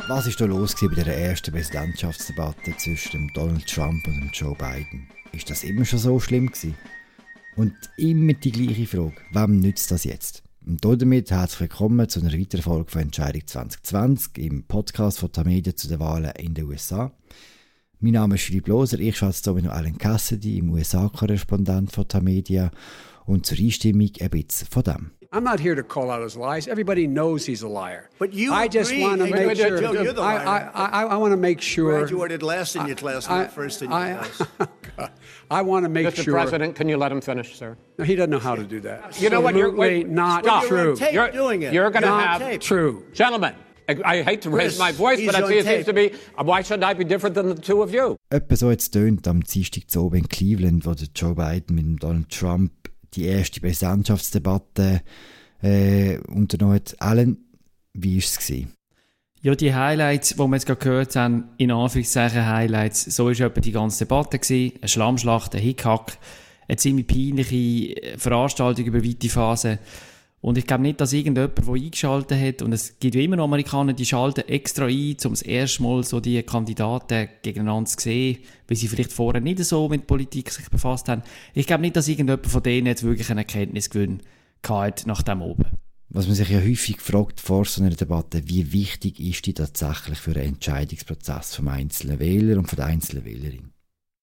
Was ist da los bei der ersten Präsidentschaftsdebatte zwischen dem Donald Trump und dem Joe Biden? Ist das immer schon so schlimm gewesen? Und immer die gleiche Frage, wem nützt das jetzt? Und damit herzlich willkommen zu einer weiteren Folge von Entscheidung 2020 im Podcast von Tamedia zu den Wahlen in den USA. Mein Name ist Philipp Loser, ich schaue hier mit Alan Cassidy, im USA-Korrespondent von Tamedia, und zur Einstimmung ein bisschen von dem. I'm not here to call out his lies. Everybody knows he's a liar. But you I just agree. want to make sure. Joe, you're the liar. I want to make sure. Graduated last in your class, not first in your class. I want to make Mr. sure. Mr. President, can you let him finish, sir? No, he doesn't know how to do that. You know what? Absolutely not Stop. true. Tape You're doing it. You're going to Not have true. Gentlemen, I hate to raise Chris, my voice, but he's I see on it seems to be. Why should I be different than the two of you? Etwa so jetzt tönt am Dienstag zu oben in Cleveland, wo der Joe Biden mit dem Donald Trump die erste Präsidentschaftsdebatte unternommen hat. Alan, wie war es? Ja, die Highlights, die wir jetzt gerade gehört haben, in Anführungszeichen Highlights, so war etwa die ganze Debatte gewesen. Eine Schlammschlacht, ein Hickhack, eine ziemlich peinliche Veranstaltung über weite Phasen. Und ich glaube nicht, dass irgendjemand, der eingeschaltet hat, und es gibt wie immer noch Amerikaner, die schalten extra ein, um das erste Mal so die Kandidaten gegeneinander zu sehen, weil sie vielleicht vorher nicht so mit Politik sich befasst haben. Ich glaube nicht, dass irgendjemand von denen jetzt wirklich einen Erkenntnisgewinn hatte nach dem oben. Was man sich ja häufig fragt vor so einer Debatte, wie wichtig ist die tatsächlich für den Entscheidungsprozess vom einzelnen Wähler und von der einzelnen Wählerin?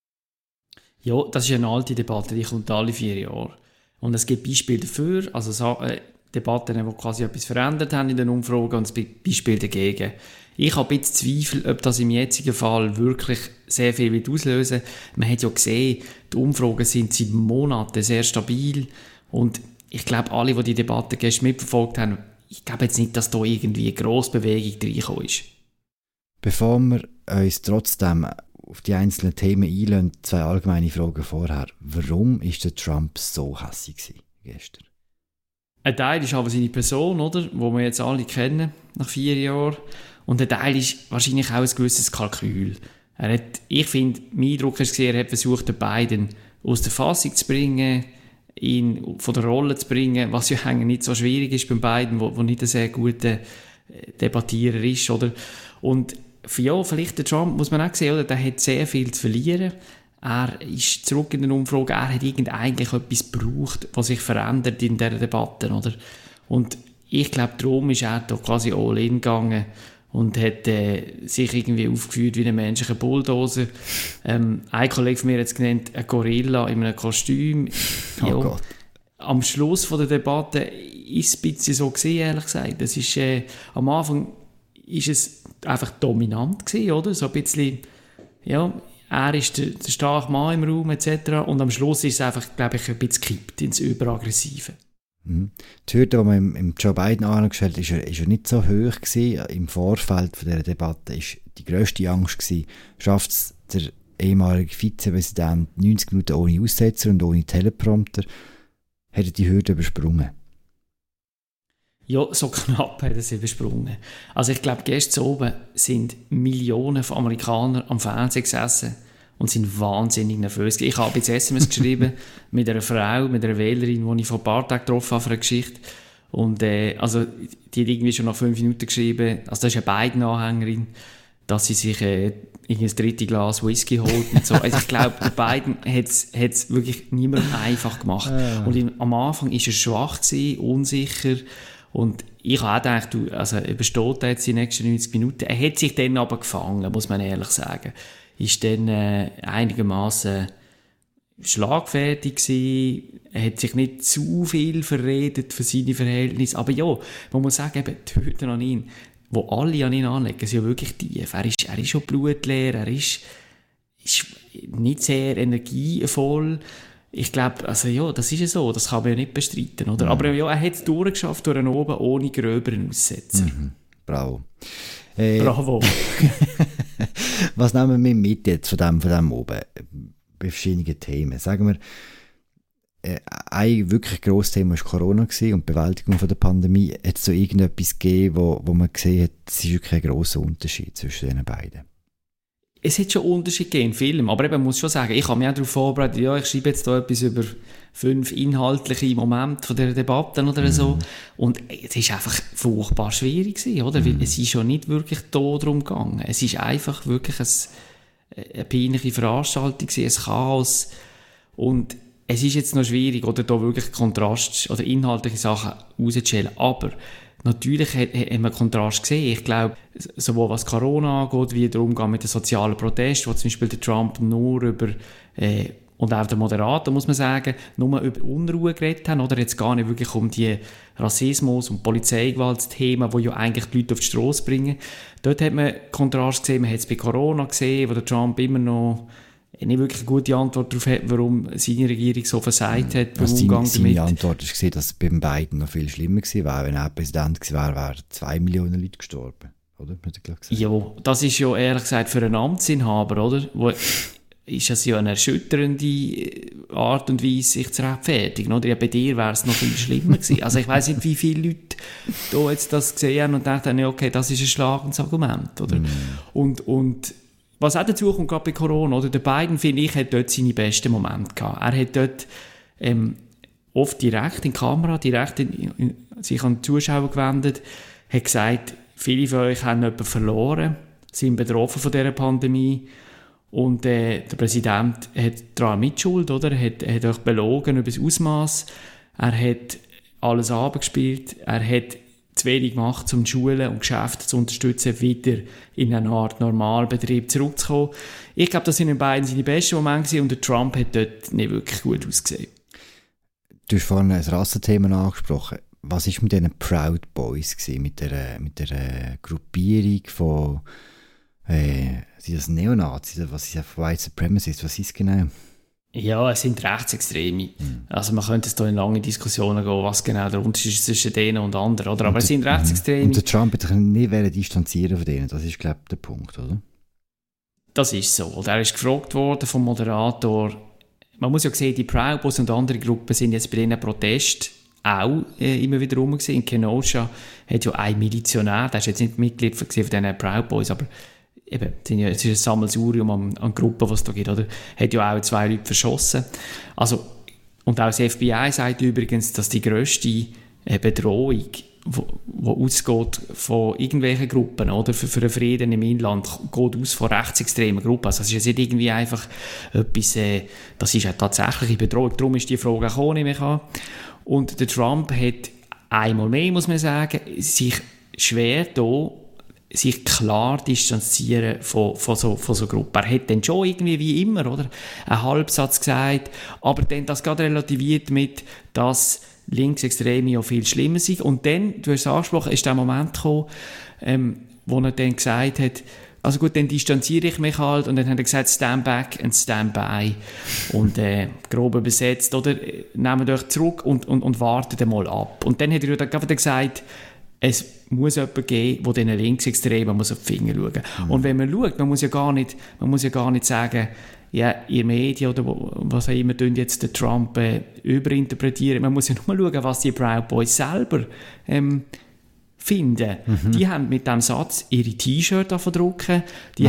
Ja, das ist eine alte Debatte, die kommt alle 4 Jahre. Und es gibt Beispiele dafür, also Debatten, die quasi etwas verändert haben in den Umfragen, und es gibt Beispiele dagegen. Ich habe ein bisschen Zweifel, ob das im jetzigen Fall wirklich sehr viel auslösen wird. Man hat ja gesehen, die Umfragen sind seit Monaten sehr stabil, und ich glaube, alle, die die Debatte gestern mitverfolgt haben, ich glaube jetzt nicht, dass da irgendwie eine grosse Bewegung reingekommen ist. Bevor wir uns trotzdem auf die einzelnen Themen einlassen, 2 allgemeine Fragen vorher. Warum war der Trump so hässig gestern? Ein Teil ist aber seine Person, oder? Wo wir jetzt alle kennen, nach 4 Jahren. Und ein Teil ist wahrscheinlich auch ein gewisses Kalkül. Ich finde, mein Eindruck ist, er hat versucht, den Biden aus der Fassung zu bringen, ihn von der Rolle zu bringen, was ja eigentlich nicht so schwierig ist beim Biden, wo nicht ein sehr guter Debattierer ist, oder? Und ja, vielleicht der Trump, muss man auch sehen, oder? Der hat sehr viel zu verlieren. Er ist zurück in den Umfragen, er hat eigentlich etwas gebraucht, was sich verändert in dieser Debatte, oder? Und ich glaube, darum ist er da quasi all in gegangen und hat sich irgendwie aufgeführt wie ein menschlicher Bulldozer. Ein Kollege von mir hat es genannt, ein Gorilla in einem Kostüm. Ja, oh Gott. Am Schluss von der Debatte ist es ein bisschen so gewesen, ehrlich gesagt. Das ist, am Anfang ist es einfach dominant gewesen, oder? So ein bisschen, ja, er ist der starke Mann im Raum etc. Und am Schluss ist es einfach, glaube ich, ein bisschen gekippt ins Überaggressive. Die Hürde, die man im Joe Biden angestellt hat, ist ja nicht so hoch gewesen. Im Vorfeld von dieser Debatte war die grösste Angst gewesen, schafft es der ehemalige Vizepräsident 90 Minuten ohne Aussetzer und ohne Teleprompter, hat er die Hürde übersprungen. Ja, so knapp hat er sie übersprungen. Also ich glaube, gestern oben sind Millionen von Amerikanern am Fernsehen gesessen und sind wahnsinnig nervös. Ich habe jetzt SMS geschrieben mit einer Frau, mit einer Wählerin, die ich vor ein paar Tagen getroffen habe für eine Geschichte. Und also, die hat irgendwie schon nach 5 Minuten geschrieben, also das ist eine Biden-Anhängerin, dass sie sich ein 3. Glas Whisky holt und so. Also ich glaube, der Biden hat es wirklich niemandem einfach gemacht. Und am Anfang war er schwach gewesen, unsicher. Und ich habe auch gedacht, also übersteht er jetzt die nächsten 90 Minuten. Er hat sich dann aber gefangen, muss man ehrlich sagen. Ist dann einigermaßen schlagfertig gewesen. Er hat sich nicht zu viel verredet für seine Verhältnisse. Aber ja, man muss sagen, eben, die Hürden an ihn, die alle an ihn anlegen, sind ja wirklich tief. Er ist schon blutleer, er ist nicht sehr energievoll. Ich glaube, also ja, das ist ja so, das kann man ja nicht bestreiten, oder? Aber ja, er hat es durchgeschafft durch oben ohne gröberen Aussetzer. Bravo. Bravo. Was nehmen wir mit jetzt von dem oben? Bei verschiedenen Themen. Sagen wir, ein wirklich grosses Thema war Corona und die Bewältigung von der Pandemie. Hat es so irgendetwas gegeben, wo man gesehen hat, es ist wirklich ein grosser Unterschied zwischen den beiden? es hat schon Unterschied gegeben im Film, aber eben, man muss schon sagen, ich habe mich auch darauf vorbereitet, ja, ich schreibe jetzt da etwas über 5 inhaltliche Momente von dieser Debatte oder so, und es ist einfach furchtbar schwierig gewesen, oder? Weil es ist schon nicht wirklich darum gegangen. Es ist einfach wirklich eine peinliche Veranstaltung gewesen, ein Chaos, und es ist jetzt noch schwierig, oder da wirklich Kontrast oder inhaltliche Sachen rauszustellen, aber natürlich haben wir Kontrast gesehen. Ich glaube, sowohl was Corona angeht, wie der Umgang mit den sozialen Protesten, wo zum Beispiel der Trump nur über, und auch der Moderator, muss man sagen, nur über Unruhe geredet haben, oder jetzt gar nicht wirklich um die Rassismus- und Polizeigewaltsthemen, die ja eigentlich die Leute auf die Strasse bringen. Dort hat man Kontrast gesehen, man hat es bei Corona gesehen, wo der Trump immer noch nicht wirklich eine gute Antwort darauf hat, warum seine Regierung so versagt hat beim Umgang damit. Seine Antwort war, dass es beim Biden noch viel schlimmer gewesen wäre. Wenn er Präsident gewesen wäre, wären 2 Millionen Leute gestorben. Oder? Ja, das ist ja ehrlich gesagt für einen Amtsinhaber, oder? Ist es ja eine erschütternde Art und Weise, sich zu rechtfertigen. Oder? Ja, bei dir wäre es noch viel schlimmer gewesen. Also ich weiss nicht, wie viele Leute da jetzt das gesehen haben und dachten, okay, das ist ein schlagendes Argument. Oder? Und was auch dazu kommt, gerade bei Corona, oder? Der Biden, finde ich, hat dort seine besten Momente gehabt. Er hat dort oft direkt in die Kamera, sich an die Zuschauer gewendet, hat gesagt, viele von euch haben jemanden verloren, sind betroffen von dieser Pandemie, und der Präsident hat daran Mitschuld, oder? Er hat euch belogen über das Ausmaß, er hat alles abgespielt, er hat zu wenig gemacht, um die Schulen und Geschäfte zu unterstützen, wieder in eine Art Normalbetrieb zurückzukommen. Ich glaube, das sind in beiden seine besten Momente und der Trump hat dort nicht wirklich gut ausgesehen. Du hast vorhin ein Rassenthema angesprochen. Was war mit diesen Proud Boys gewesen, mit der Gruppierung von sind das Neonazis, was ist von White Supremacists, was ist genau? Ja, es sind Rechtsextreme. Also man könnte jetzt hier in lange Diskussionen gehen, was genau der Unterschied ist zwischen denen und anderen, oder? Aber es sind Rechtsextreme. Und der Trump hat sich nicht distanzieren von denen, das ist, glaube ich, der Punkt, oder? Das ist so. Und er ist gefragt worden vom Moderator, man muss ja sehen, die Proud Boys und andere Gruppen sind jetzt bei diesen Protesten auch immer wieder rum gewesen. In Kenosha hat ja ein Milizionär, der ist jetzt nicht Mitglied von diesen Proud Boys, aber eben, es ist ein Sammelsurium an Gruppen, was es da gibt, oder? Hat ja auch 2 Leute verschossen. Also, und auch das FBI sagt übrigens, dass die grösste Bedrohung, die ausgeht von irgendwelchen Gruppen, oder? Für den Frieden im Inland, geht aus von rechtsextremen Gruppen. Also, das ist jetzt nicht irgendwie einfach etwas, das ist eine tatsächliche Bedrohung. Darum ist die Frage auch nicht mehr. Und der Trump hat einmal mehr, muss man sagen, sich schwer da sich klar distanzieren von so Gruppen. Er hat dann schon irgendwie wie immer, oder, einen Halbsatz gesagt, aber dann das gerade relativiert mit, dass Linksextreme ja viel schlimmer sind. Und dann, du hast es angesprochen, ist der Moment gekommen, wo er dann gesagt hat, also gut, dann distanziere ich mich halt, und dann hat er gesagt, stand back and stand by. Und grob übersetzt, oder, nehmt euch zurück und wartet mal ab. Und dann hat er gerade gesagt, es muss jemanden geben, der diesen Linksextremen auf die Finger schauen muss. Und wenn man schaut, man muss ja gar nicht sagen, ja, ihr Medien oder was auch immer jetzt den Trump überinterpretieren. Man muss ja nur schauen, was die Proud Boys selber finden. Die haben mit diesem Satz ihre T-Shirt verdrucken.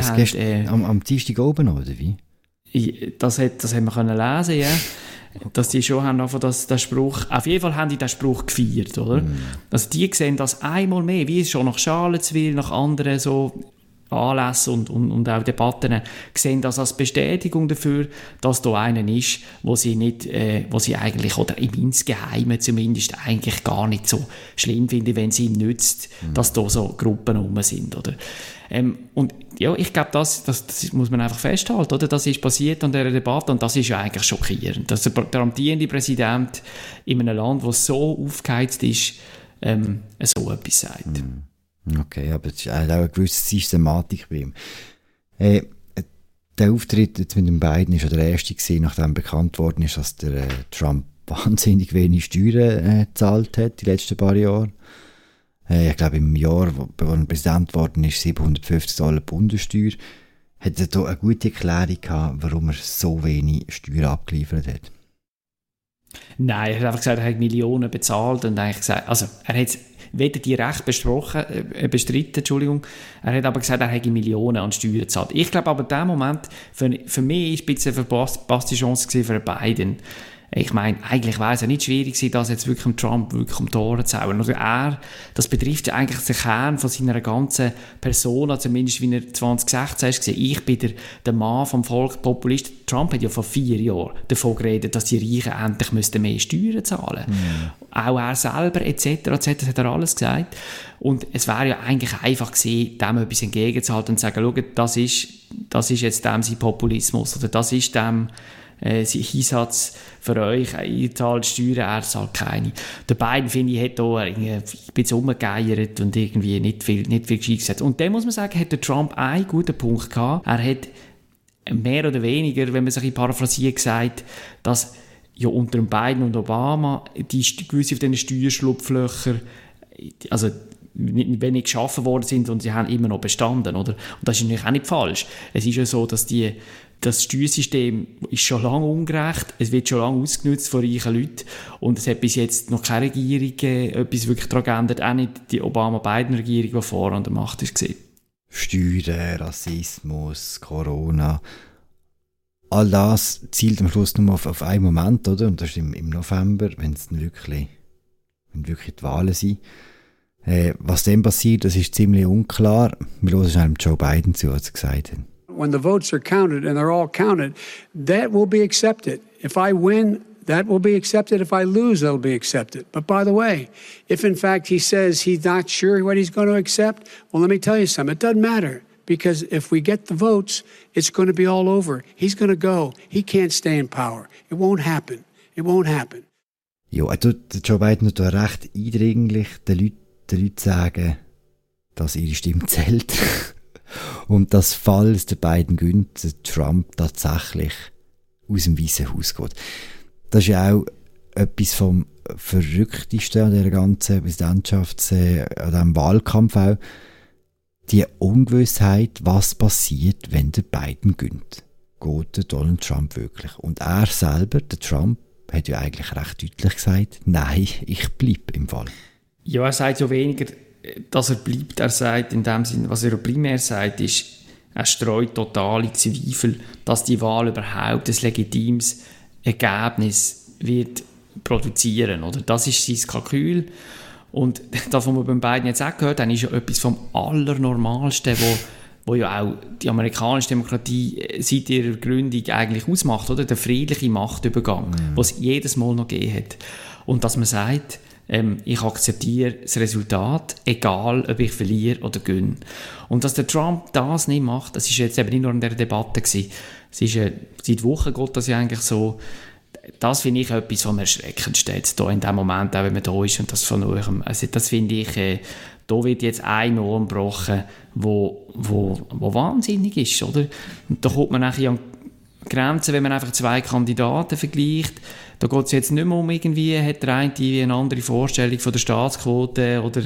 Am Dienstag oben, oder wie? Das haben wir können lesen, ja. Dass die schon haben einfach das Spruch, auf jeden Fall haben die den Spruch gefeiert, oder? Also die sehen das einmal mehr, wie es schon nach Charlottesville, nach anderen so Anlässen und auch Debatten, sehen das als Bestätigung dafür, dass da einer ist, wo sie eigentlich, oder im Insgeheimen zumindest, eigentlich gar nicht so schlimm finden, wenn sie ihm nützt, dass da so Gruppen rum sind, oder? Und ja, ich glaube, das muss man einfach festhalten, oder? Das ist passiert an dieser Debatte und das ist ja eigentlich schockierend, dass der amtierende Präsident in einem Land, das so aufgeheizt ist, so etwas sagt. Okay, aber es ist auch eine gewisse Systematik bei ihm. Der Auftritt jetzt mit den beiden war ja der erste gewesen, nachdem bekannt worden ist, dass der Trump wahnsinnig wenig Steuern gezahlt hat die letzten paar Jahre. Ich glaube, im Jahr, wo er Präsident geworden ist, $750 Bundessteuer. Hat er da eine gute Erklärung gehabt, warum er so wenig Steuern abgeliefert hat? Nein, er hat einfach gesagt, er hat Millionen bezahlt und eigentlich gesagt, also er hat weder direkt bestritten, Entschuldigung. Er hat aber gesagt, er hätte Millionen an Steuern gezahlt. Ich glaube aber in dem Moment, für mich ist ein bisschen eine verpasste Chance für Biden. Ich meine, eigentlich wäre es ja nicht schwierig gewesen, das jetzt wirklich Trump wirklich um die Ohren zu hauen. Also das betrifft ja eigentlich den Kern von seiner ganzen Persona, zumindest wie er 2016 ist. Ich bin der Mann vom Volk, Populist. Trump hat ja vor 4 Jahren davon geredet, dass die Reichen endlich mehr Steuern zahlen müssten. Auch er selber, etc., das hat er alles gesagt. Und es wäre ja eigentlich einfach gewesen, dem etwas entgegenzuhalten und zu sagen, schau, das ist jetzt dem sein Populismus, oder das ist dem sein Einsatz für euch, ihr zahlt Steuern, er zahlt keine. Der Biden, finde ich, hat da ein bisschen rumgegeiert und irgendwie nicht viel gescheit gesetzt. Und dann muss man sagen, hat der Trump einen guten Punkt gehabt. Er hat mehr oder weniger, wenn man sich paraphrasiert, gesagt, dass ja unter dem Biden und Obama die gewisse auf diesen Steuerschlupflöcher, also wenn nicht geschaffen worden sind und sie haben immer noch bestanden, oder? Und das ist natürlich auch nicht falsch. Es ist ja so, dass das Steuersystem ist schon lange ungerecht, es wird schon lange ausgenutzt von reichen Leuten und es hat bis jetzt noch keine Regierung etwas wirklich daran geändert, auch nicht die Obama-Biden-Regierung, die vorher an der Macht ist. Steuern, Rassismus, Corona, all das zielt am Schluss nur auf einen Moment, oder? Und das ist im November, wenn wirklich die Wahlen sind. Was dann passiert, das ist ziemlich unklar. Wir hören schnell Joe Biden zu, was er gesagt hat. When the votes are counted, and they're all counted, that will be accepted. If I win, that will be accepted. If I lose, that'll be accepted. But by the way, if in fact he says he's not sure what he's going to accept, well, let me tell you something. It doesn't matter, because if we get the votes, it's going to be all over. He's going to go. He can't stay in power. It won't happen. It won't happen. Ja, der Joe Biden tut recht eindringlich den Leuten sagen, dass ihre Stimme zählt. Und dass, falls der Biden gönnt, der Trump tatsächlich aus dem Weißen Haus geht. Das ist ja auch etwas vom Verrücktesten an dieser ganzen an diesem Wahlkampf auch. Die Ungewissheit, was passiert, wenn der Biden gönnt. Geht der Donald Trump wirklich? Und er selber, der Trump, hat ja eigentlich recht deutlich gesagt, nein, ich bleibe im Fall. Ja, er sagt ja weniger, dass er bleibt. Er sagt in dem Sinne, was er primär sagt, ist, er streut totale Zweifel, dass die Wahl überhaupt ein legitimes Ergebnis wird produzieren. Oder? Das ist sein Kalkül. Und das, was wir beim beiden jetzt auch gehört haben, ist ja etwas vom Allernormalsten, wo ja auch die amerikanische Demokratie seit ihrer Gründung eigentlich ausmacht, oder? Der friedliche Machtübergang, den es jedes Mal noch gegeben hat. Und dass man sagt, ich akzeptiere das Resultat, egal ob ich verliere oder gewinne. Und dass der Trump das nicht macht, das ist jetzt eben nicht nur in dieser Debatte gewesen. Es ist seit Wochen geht das ja eigentlich so. Das finde ich etwas vom Erschreckendsten jetzt hier in dem Moment, auch wenn man da ist und das von eurem. Also das finde ich, da wird jetzt eine Norm gebrochen, wo wahnsinnig ist, oder? Und da kommt man nachher an Grenzen, wenn man einfach zwei Kandidaten vergleicht. Da geht es jetzt nicht mehr um irgendwie, hat der eine andere Vorstellung von der Staatsquote oder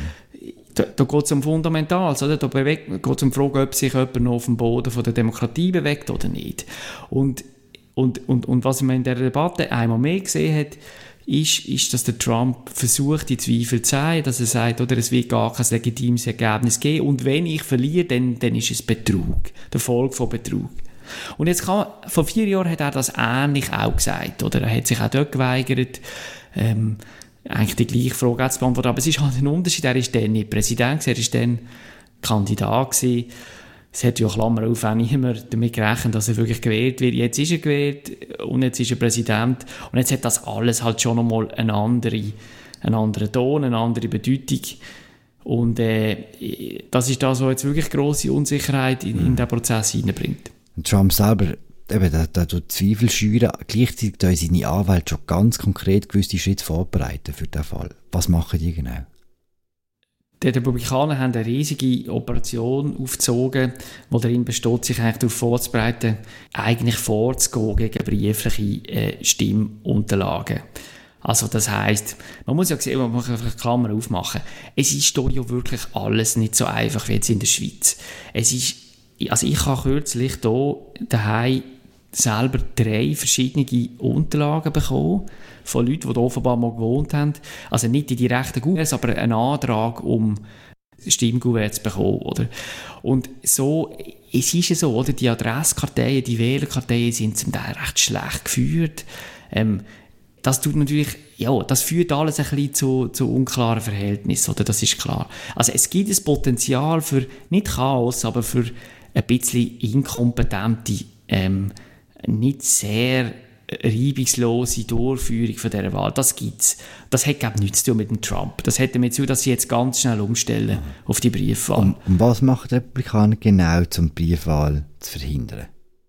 da geht es um Fundamentales, oder? Da geht es um die Frage, ob sich jemand noch auf dem Boden von der Demokratie bewegt oder nicht. Und was man in der Debatte einmal mehr gesehen hat, ist, dass der Trump versucht, die Zweifel zu zeigen, dass er sagt, oder, es wird gar kein legitimes Ergebnis geben und wenn ich verliere, dann ist es Betrug, der Folge von Betrug. Und jetzt vor 4 Jahren hat er das ähnlich auch gesagt, oder? Er hat sich auch dort geweigert, eigentlich die gleiche Frage zu beantworten, aber es ist halt ein Unterschied, er ist dann nicht Präsident, er ist dann Kandidat gewesen. Es hat ja, Klammer auf, auch niemand damit gerechnet, dass er wirklich gewählt wird. Jetzt ist er gewählt und jetzt ist er Präsident. Und jetzt hat das alles halt schon nochmal einen anderen Ton, eine andere Bedeutung. Und das ist das, was jetzt wirklich grosse Unsicherheit in den Prozess hineinbringt. Und Trump selber, eben, der tut Zweifel schüren. Gleichzeitig tun seine Anwälte schon ganz konkret gewisse Schritte vorbereiten für diesen Fall. Was machen die genau? Die Republikaner haben eine riesige Operation aufgezogen, die darin besteht, sich eigentlich darauf vorzubereiten, eigentlich vorzugehen gegen briefliche Stimmunterlagen. Also das heisst, man muss ja sehen, man muss einfach Klammer aufmachen. Es ist hier ja wirklich alles nicht so einfach wie jetzt in der Schweiz. Also ich habe kürzlich hier daheim selber 3 verschiedene Unterlagen bekommen von Leuten, die da offenbar mal gewohnt haben. Also nicht die direkten Kuverts, aber einen Antrag, um Stimmkuverts zu bekommen. Oder? Und so, es ist ja so, oder? Die Adresskarteien, die Wählerkarteien sind zum Teil recht schlecht geführt. Das tut natürlich, ja, das führt alles ein bisschen zu unklaren Verhältnissen, oder? Das ist klar. Also es gibt ein Potenzial für, nicht Chaos, aber für ein bisschen inkompetente, nicht sehr reibungslose Durchführung von dieser Wahl. Das gibt's. Das hat, glaube ich, nichts zu tun mit dem Trump. Das hat damit zu tun, dass sie jetzt ganz schnell umstellen auf die Briefwahl. Und was machen die Republikaner genau, um die Briefwahl zu verhindern?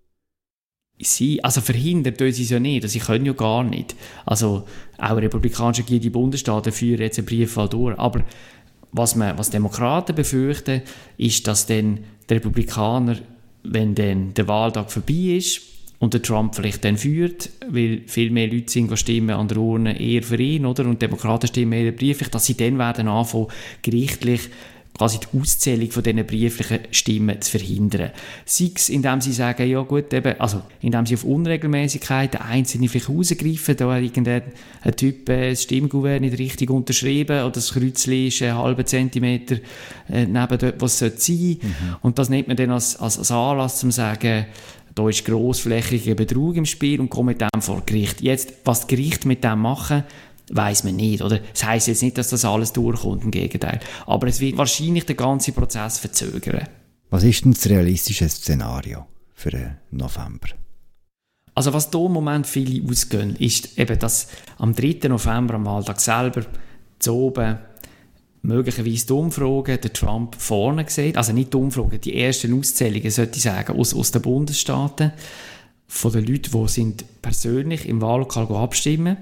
Also verhindern tun sie es ja nicht, sie können ja gar nicht. Also auch republikanische regierte Bundesstaaten führen jetzt eine Briefwahl durch. Aber was Demokraten befürchten, ist, dass dann die Republikaner, wenn dann der Wahltag vorbei ist und der Trump vielleicht dann führt, weil viel mehr Leute sind stimmen an der Urne eher für ihn, oder? Und Demokraten stimmen eher brieflich, dass sie dann werden anfangen, gerichtlich quasi die Auszählung von diesen brieflichen Stimmen zu verhindern. Sei es, indem sie sagen, ja gut, eben, also indem sie auf Unregelmäßigkeiten einzelne vielleicht rausgreifen, da hat irgendein Typ das Stimmkuvert nicht richtig unterschrieben oder das Kreuzchen ist einen halben Zentimeter neben dort, was es sein sollte. Und das nimmt man dann als Anlass, um zu sagen, da ist grossflächiger Betrug im Spiel und kommt mit dem vor Gericht. Jetzt, was die Gerichte mit dem machen, weiss man nicht, oder? Das heisst jetzt nicht, dass das alles durchkommt, im Gegenteil. Aber es wird wahrscheinlich den ganzen Prozess verzögern. Was ist denn das realistische Szenario für den November? Also was da im Moment viele ausgehen, ist eben, dass am 3. November, am Wahltag selber, zu oben möglicherweise die Umfragen der Trump vorne sieht. Also nicht die Umfragen, die ersten Auszählungen, sollte ich sagen, aus den Bundesstaaten, von den Leuten, die sind persönlich im Wahllokal abstimmen.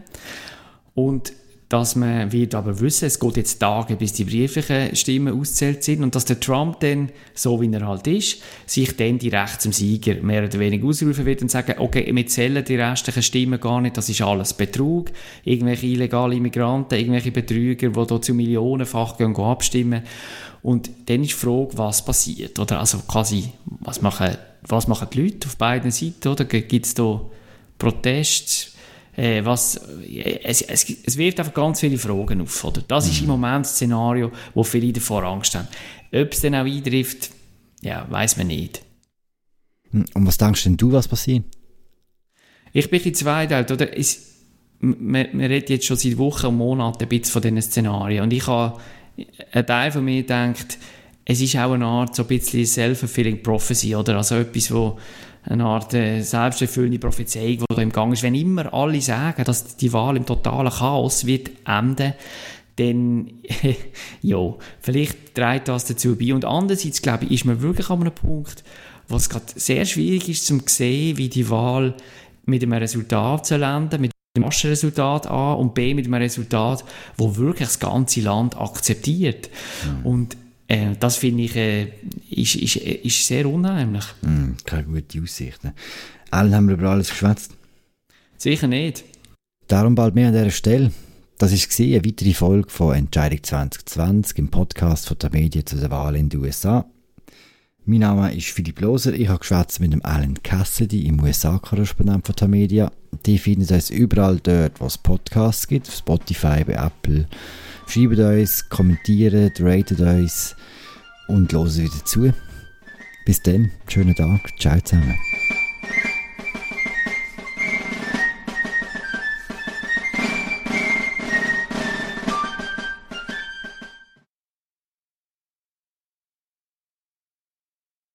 Und dass man wird aber wissen, es geht jetzt Tage, bis die brieflichen Stimmen auszählt sind und dass der Trump dann, so wie er halt ist, sich dann direkt zum Sieger mehr oder weniger ausrufen wird und sagen, okay, wir zählen die restlichen Stimmen gar nicht, das ist alles Betrug, irgendwelche illegale Immigranten, irgendwelche Betrüger, die hier zu millionenfach gehen abstimmen. Und dann ist die Frage, was passiert, oder? Also quasi, was machen die Leute auf beiden Seiten, oder? Gibt es da Proteste? Es wirft einfach ganz viele Fragen auf, oder? Das ist im Moment das Szenario, wo viele davor Angst haben. Ob es dann auch eintrifft, ja, weiss man nicht. Und was denkst denn du, was passiert? Ich bin in zweiteilt, oder? Man redet jetzt schon seit Wochen und Monaten ein bisschen von diesen Szenarien. Und ein Teil von mir denkt, es ist auch eine Art so ein bisschen self-fulfilling prophecy, oder? Also etwas, wo eine Art selbsterfüllende Prophezeiung, die da im Gang ist. Wenn immer alle sagen, dass die Wahl im totalen Chaos wird enden, dann, ja, vielleicht trägt das dazu bei. Und andererseits, glaube ich, ist man wirklich an einem Punkt, wo es gerade sehr schwierig ist, zu sehen, wie die Wahl mit einem Resultat zu landen, mit einem raschen Resultat A und B mit einem Resultat, wo wirklich das ganze Land akzeptiert. Und das finde ich ist sehr unheimlich. Keine gute Aussicht. Ne? Allen haben wir über alles geschwätzt. Sicher nicht. Darum bald mehr an dieser Stelle. Das war eine weitere Folge von Entscheidung 2020 im Podcast von der Medien zu der Wahl in den USA. Mein Name ist Philipp Loser. Ich habe geschwätzt mit dem Alan Cassidy, im USA-Korrespondent von der Media. Die finden uns überall dort, wo es Podcasts gibt, auf Spotify, bei Apple. Schreibt uns, kommentiert, ratet uns und hören wieder zu. Bis dann, schönen Tag, ciao zusammen.